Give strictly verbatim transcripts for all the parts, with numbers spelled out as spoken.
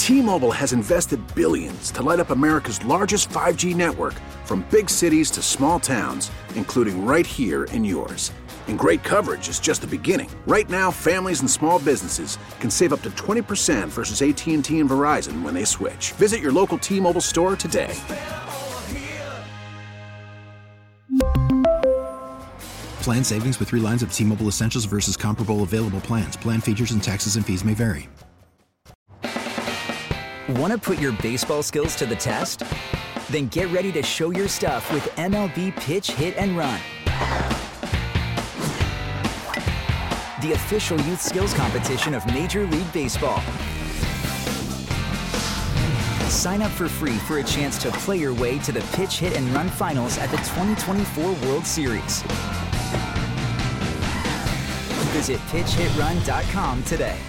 T-Mobile has invested billions to light up America's largest five G network, from big cities to small towns, including right here in yours. And great coverage is just the beginning. Right now, families and small businesses can save up to twenty percent versus A T and T and Verizon when they switch. Visit your local T-Mobile store today. Plan savings with three lines of T-Mobile Essentials versus comparable available plans. Plan features and taxes and fees may vary. Want to put your baseball skills to the test? Then get ready to show your stuff with M L B Pitch, Hit, and Run. The official youth skills competition of Major League Baseball. Sign up for free for a chance to play your way to the Pitch, Hit, and Run finals at the twenty twenty-four World Series. Visit pitch hit run dot com today.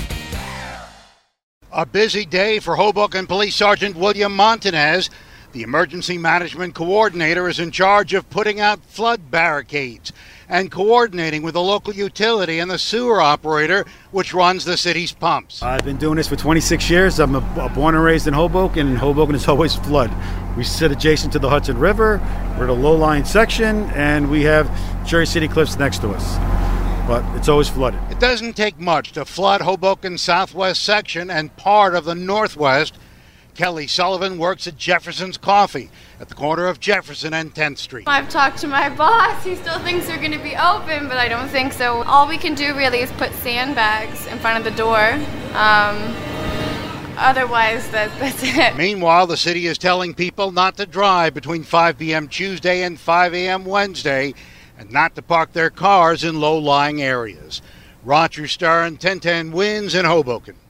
A busy day for Hoboken Police Sergeant William Montanez. The emergency management coordinator is in charge of putting out flood barricades and coordinating with the local utility and the sewer operator, which runs the city's pumps. I've been doing this for twenty-six years. I'm a, a born and raised in Hoboken, and Hoboken is always flood. We sit adjacent to the Hudson River. We're at a low-lying section, and we have Cherry City Cliffs next to us. But it's always flooded. It doesn't take much to flood Hoboken's southwest section and part of the northwest. Kelly Sullivan works at Jefferson's Coffee at the corner of Jefferson and tenth Street. I've talked to my boss. He still thinks they're going to be open, but I don't think so. All we can do really is put sandbags in front of the door. Um, otherwise, that, that's it. Meanwhile, the city is telling people not to drive between five p.m. Tuesday and five a.m. Wednesday, and not to park their cars in low-lying areas. Roger Stern, ten ten Wins in Hoboken.